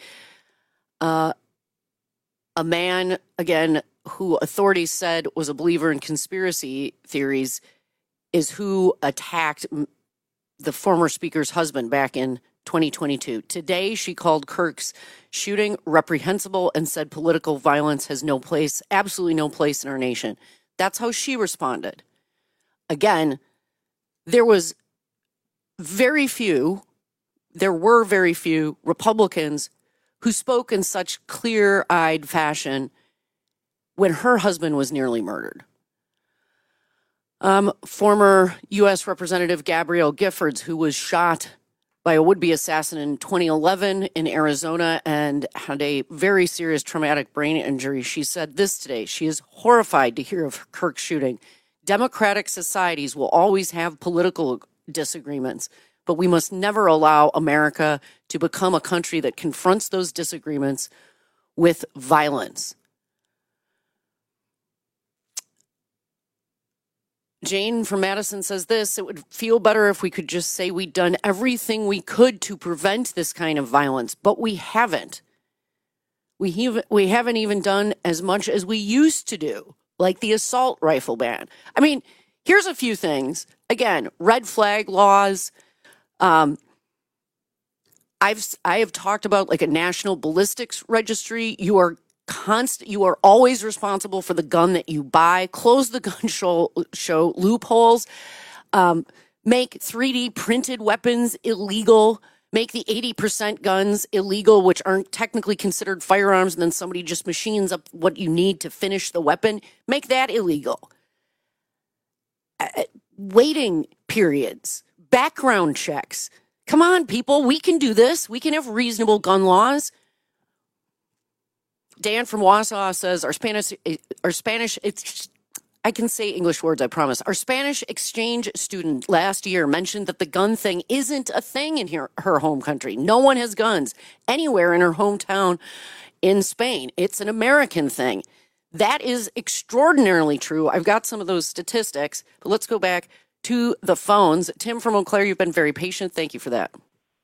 a man, again, who authorities said was a believer in conspiracy theories, is who attacked the former speaker's husband back in 2022. Today, she called Kirk's shooting reprehensible and said political violence has no place, absolutely no place in our nation. That's how she responded. Again, there were very few Republicans who spoke in such clear-eyed fashion when her husband was nearly murdered. Former U.S. Representative Gabrielle Giffords, who was shot by a would-be assassin in 2011 in Arizona and had a very serious traumatic brain injury, she said this today. She is horrified to hear of Kirk's shooting. Democratic societies will always have political disagreements, but we must never allow America to become a country that confronts those disagreements with violence. Jane from Madison says this: it would feel better if we could just say we'd done everything we could to prevent this kind of violence, but we haven't. We haven't even done as much as we used to do, like the assault rifle ban. I mean, here's a few things. Again, red flag laws. I have talked about like a national ballistics registry. You are always responsible for the gun that you buy. Close the gun show loopholes. Make 3D printed weapons illegal. Make the 80% guns illegal, which aren't technically considered firearms, and then somebody just machines up what you need to finish the weapon. Make that illegal. Waiting periods. Background checks. Come on, people. We can do this. We can have reasonable gun laws. Dan from Wausau says, our Spanish, I can say English words, I promise. Our Spanish exchange student last year mentioned that the gun thing isn't a thing in her home country. No one has guns anywhere in her hometown in Spain. It's an American thing. That is extraordinarily true. I've got some of those statistics, but let's go back to the phones. Tim from Eau Claire, you've been very patient. Thank you for that.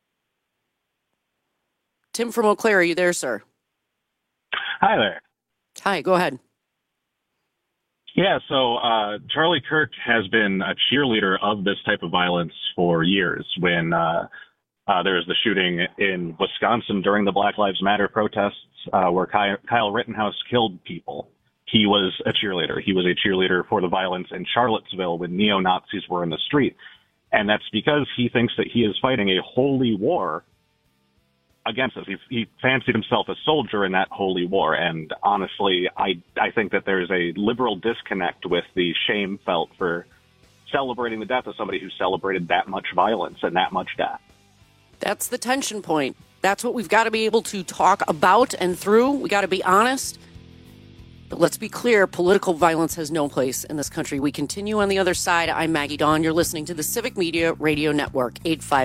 Tim from Eau Claire, are you there, sir? Hi there. Hi, go ahead. Yeah, so Charlie Kirk has been a cheerleader of this type of violence for years. When there was the shooting in Wisconsin during the Black Lives Matter protests where Kyle Rittenhouse killed people, he was a cheerleader. He was a cheerleader for the violence in Charlottesville when neo-Nazis were in the street. And that's because he thinks that he is fighting a holy war against us. He fancied himself a soldier in that holy war. And honestly, I think that there's a liberal disconnect with the shame felt for celebrating the death of somebody who celebrated that much violence and that much death. That's the tension point. That's what we've got to be able to talk about and through. We got to be honest. But let's be clear, political violence has no place in this country. We continue on the other side. I'm Maggie Dawn. You're listening to the Civic Media Radio Network,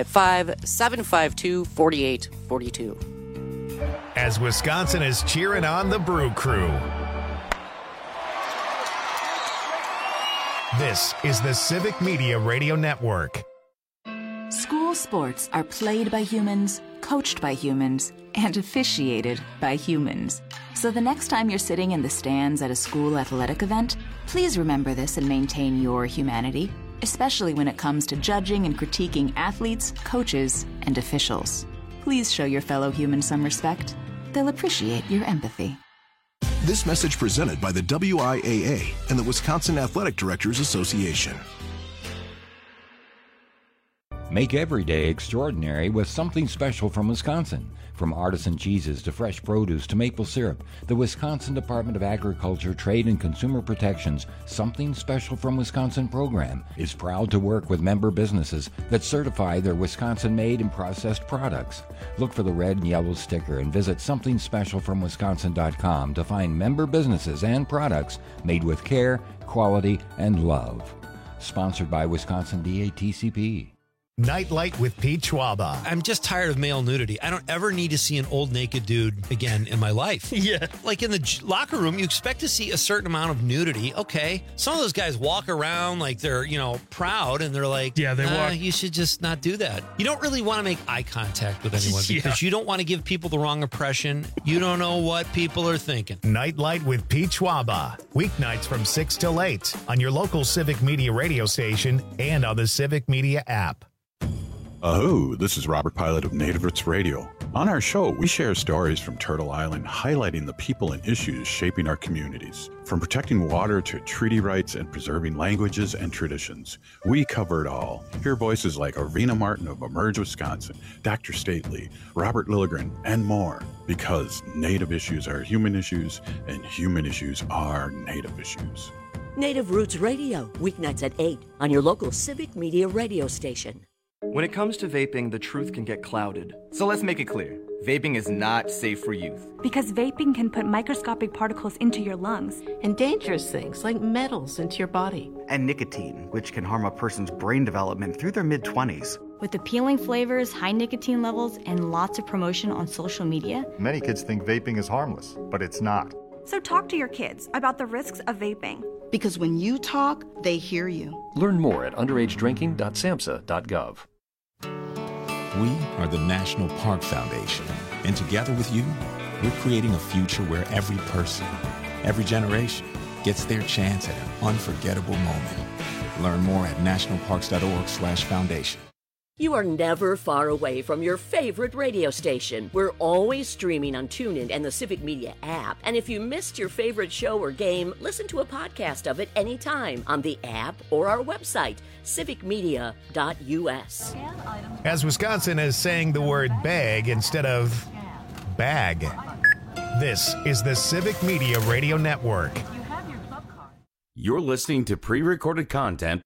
855-752-4842. As Wisconsin is cheering on the Brew Crew. This is the Civic Media Radio Network. School sports are played by humans, coached by humans, and officiated by humans. So the next time you're sitting in the stands at a school athletic event, please remember this and maintain your humanity, especially when it comes to judging and critiquing athletes, coaches, and officials. Please show your fellow humans some respect. They'll appreciate your empathy. This message presented by the WIAA and the Wisconsin Athletic Directors Association. Make every day extraordinary with something special from Wisconsin. From artisan cheeses to fresh produce to maple syrup, the Wisconsin Department of Agriculture, Trade, and Consumer Protection's Something Special from Wisconsin program is proud to work with member businesses that certify their Wisconsin-made and processed products. Look for the red and yellow sticker and visit somethingspecialfromwisconsin.com to find member businesses and products made with care, quality, and love. Sponsored by Wisconsin DATCP. Nightlight with Pete Schwaba. I'm just tired of male nudity. I don't ever need to see an old naked dude again in my life. Yeah. Like in the locker room, you expect to see a certain amount of nudity. Okay. Some of those guys walk around like they're, proud and they're like, yeah, they walk. You should just not do that. You don't really want to make eye contact with anyone because you don't want to give people the wrong impression. You don't know what people are thinking. Nightlight with Pete Schwaba. Weeknights from 6 till 8 on your local Civic Media radio station and on the Civic Media app. This is Robert Pilot of Native Roots Radio. On our show, we share stories from Turtle Island highlighting the people and issues shaping our communities. From protecting water to treaty rights and preserving languages and traditions, we cover it all. Hear voices like Arena Martin of Emerge Wisconsin, Dr. Stately, Robert Lilligren, and more. Because Native issues are human issues, and human issues are Native issues. Native Roots Radio, weeknights at 8 on your local Civic Media radio station. When it comes to vaping, the truth can get clouded. So let's make it clear. Vaping is not safe for youth. Because vaping can put microscopic particles into your lungs. And dangerous things like metals into your body. And nicotine, which can harm a person's brain development through their mid-20s. With appealing flavors, high nicotine levels, and lots of promotion on social media. Many kids think vaping is harmless, but it's not. So talk to your kids about the risks of vaping. Because when you talk, they hear you. Learn more at underagedrinking.samhsa.gov. We are the National Park Foundation, and together with you, we're creating a future where every person, every generation, gets their chance at an unforgettable moment. Learn more at nationalparks.org/foundation. You are never far away from your favorite radio station. We're always streaming on TuneIn and the Civic Media app. And if you missed your favorite show or game, listen to a podcast of it anytime on the app or our website, civicmedia.us. As Wisconsin is saying the word bag instead of bag. This is the Civic Media Radio Network. You're listening to pre-recorded content.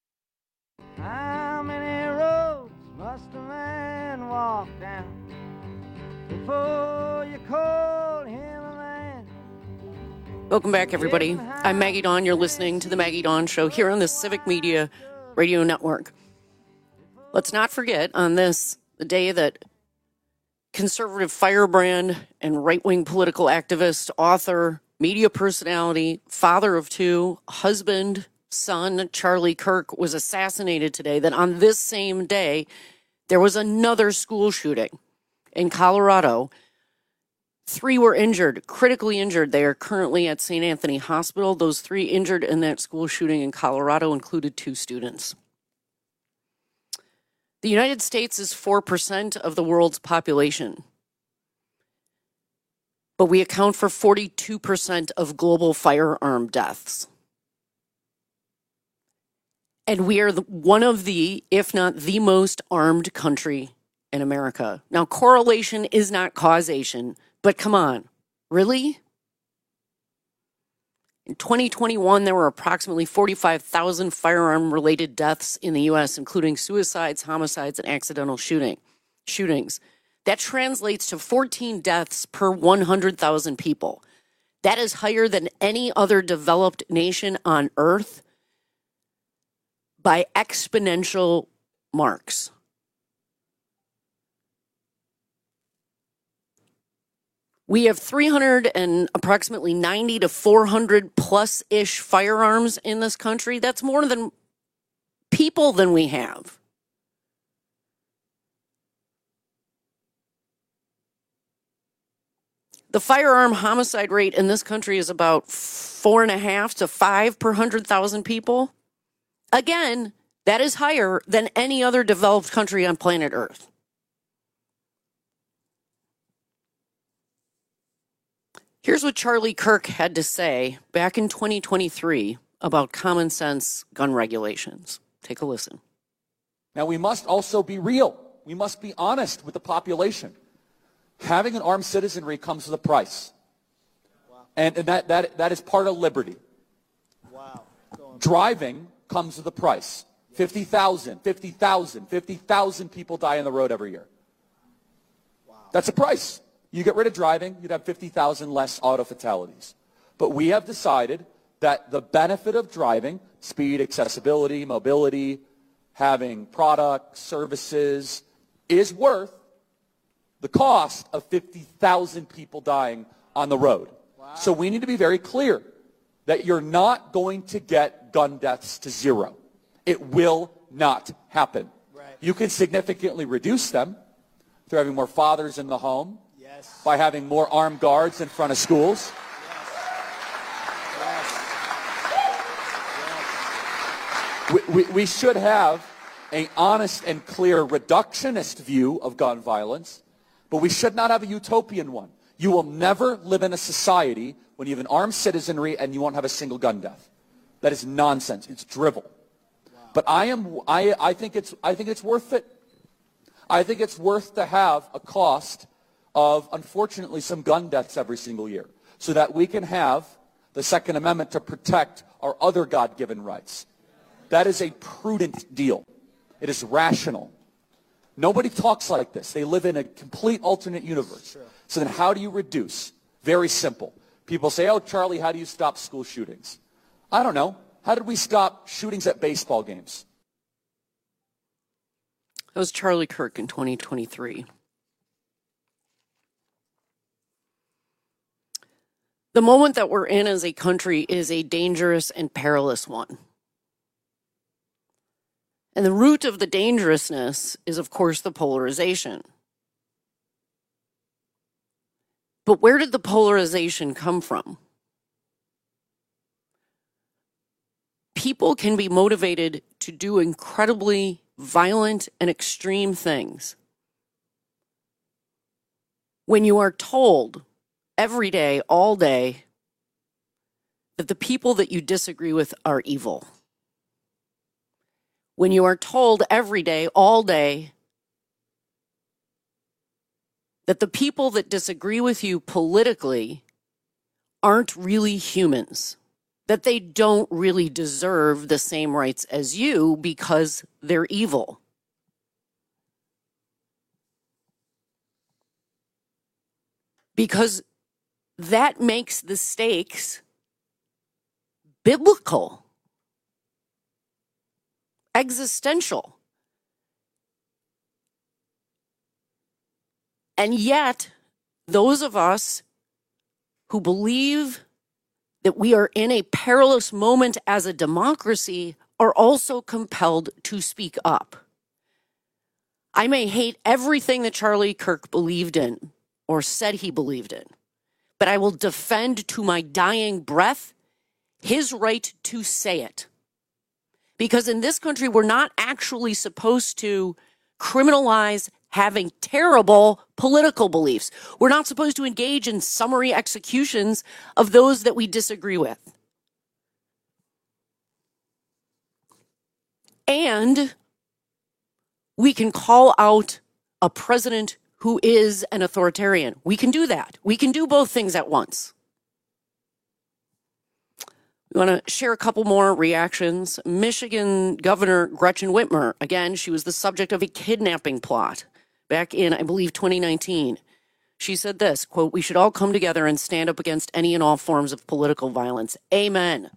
How many roads must a man walk down before you call him a man? Welcome back, everybody. I'm Maggie Dawn. You're listening to The Maggie Dawn Show here on the Civic Media Radio Network. Let's not forget on this, the day that conservative firebrand and right-wing political activist, author, media personality, father of two, husband, son, Charlie Kirk, was assassinated today, that on this same day, there was another school shooting in Colorado. 3 were injured, critically injured. They are currently at St. Anthony Hospital. Those 3 injured in that school shooting in Colorado included 2 students. The United States is 4% of the world's population, but we account for 42% of global firearm deaths. And we are one of the, if not the most armed country in America. Now, correlation is not causation, but come on, really? In 2021, there were approximately 45,000 firearm-related deaths in the U.S., including suicides, homicides, and accidental shootings. That translates to 14 deaths per 100,000 people. That is higher than any other developed nation on Earth by exponential marks. We have 300 and approximately 90 to 400 plus-ish firearms in this country. That's more than people than we have. The firearm homicide rate in this country is about 4.5 to 5 per 100,000 people. Again, that is higher than any other developed country on planet Earth. Here's what Charlie Kirk had to say back in 2023 about common sense gun regulations. Take a listen. Now, we must also be real. We must be honest with the population. Having an armed citizenry comes with a price. Wow. And that is part of liberty. Wow. Driving comes with a price. 50,000 people die on the road every year. Wow. That's a price. You get rid of driving, you'd have 50,000 less auto fatalities. But we have decided that the benefit of driving, speed, accessibility, mobility, having products, services, is worth the cost of 50,000 people dying on the road. Wow. So we need to be very clear that you're not going to get gun deaths to zero. It will not happen. Right. You can significantly reduce them through having more fathers in the home, yes, by having more armed guards in front of schools. Yes. Yes. We should have an honest and clear reductionist view of gun violence, but we should not have a utopian one. You will never live in a society when you have an armed citizenry and you won't have a single gun death. That is nonsense. It's drivel. Wow. But I think it's worth it. I think it's worth to have a cost of, unfortunately, some gun deaths every single year so that we can have the Second Amendment to protect our other God-given rights. That is a prudent deal. It is rational. Nobody talks like this. They live in a complete alternate universe. Sure. So then how do you reduce? Very simple. People say, oh, Charlie, how do you stop school shootings? I don't know. How did we stop shootings at baseball games? That was Charlie Kirk in 2023. The moment that we're in as a country is a dangerous and perilous one. And the root of the dangerousness is, of course, the polarization. But where did the polarization come from? People can be motivated to do incredibly violent and extreme things when you are told every day, all day, that the people that you disagree with are evil. When you are told every day, all day, that the people that disagree with you politically aren't really humans, that they don't really deserve the same rights as you because they're evil. Because that makes the stakes biblical, existential. And yet, those of us who believe that we are in a perilous moment as a democracy are also compelled to speak up. I may hate everything that Charlie Kirk believed in or said he believed in, but I will defend to my dying breath his right to say it. Because in this country, we're not actually supposed to criminalize having terrible political beliefs. We're not supposed to engage in summary executions of those that we disagree with. And we can call out a president who is an authoritarian. We can do that. We can do both things at once. We want to share a couple more reactions. Michigan Governor Gretchen Whitmer, again, she was the subject of a kidnapping plot back in, I believe, 2019. She said this, quote, "We should all come together and stand up against any and all forms of political violence. Amen."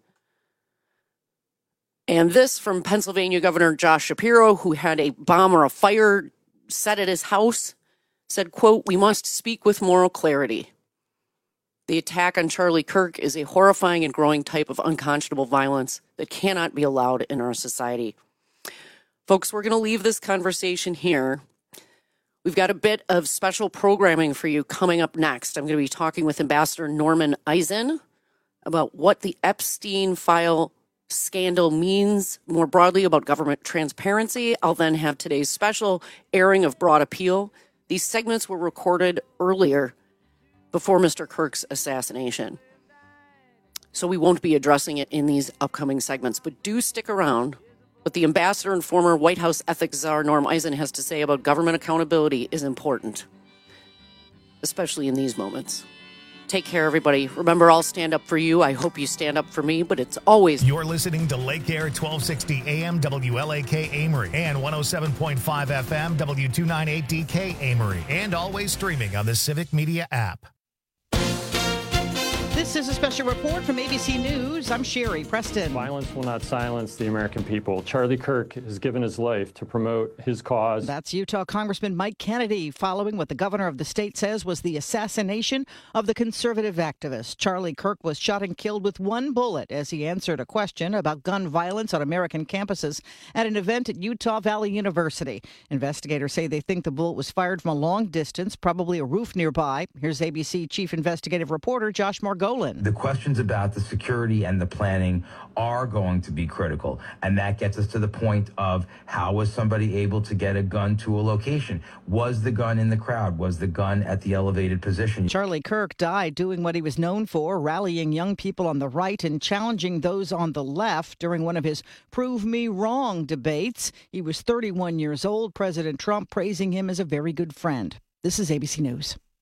And this from Pennsylvania Governor Josh Shapiro, who had a bomb or a fire set at his house, said, quote, "We must speak with moral clarity. The attack on Charlie Kirk is a horrifying and growing type of unconscionable violence that cannot be allowed in our society." Folks, we're going to leave this conversation here. We've got a bit of special programming for you coming up next. I'm going to be talking with Ambassador Norman Eisen about what the Epstein file scandal means more broadly about government transparency. I'll then have today's special airing of Broad Appeal. These segments were recorded earlier before Mr. Kirk's assassination. So we won't be addressing it in these upcoming segments, but do stick around. What the ambassador and former White House ethics czar Norm Eisen has to say about government accountability is important, especially in these moments. Take care, everybody. Remember, I'll stand up for you. I hope you stand up for me, but it's always... You're listening to Lake Air 1260 AM WLAK Amory and 107.5 FM W298DK Amory, and always streaming on the Civic Media app. This is a special report from ABC News. I'm Sherry Preston. Violence will not silence the American people. Charlie Kirk has given his life to promote his cause. That's Utah Congressman Mike Kennedy following what the governor of the state says was the assassination of the conservative activist. Charlie Kirk was shot and killed with one bullet as he answered a question about gun violence on American campuses at an event at Utah Valley University. Investigators say they think the bullet was fired from a long distance, probably a roof nearby. Here's ABC Chief Investigative Reporter Josh Margolis. The questions about the security and the planning are going to be critical. And that gets us to the point of how was somebody able to get a gun to a location? Was the gun in the crowd? Was the gun at the elevated position? Charlie Kirk died doing what he was known for, rallying young people on the right and challenging those on the left during one of his Prove Me Wrong debates. He was 31 years old. President Trump praising him as a very good friend. This is ABC News.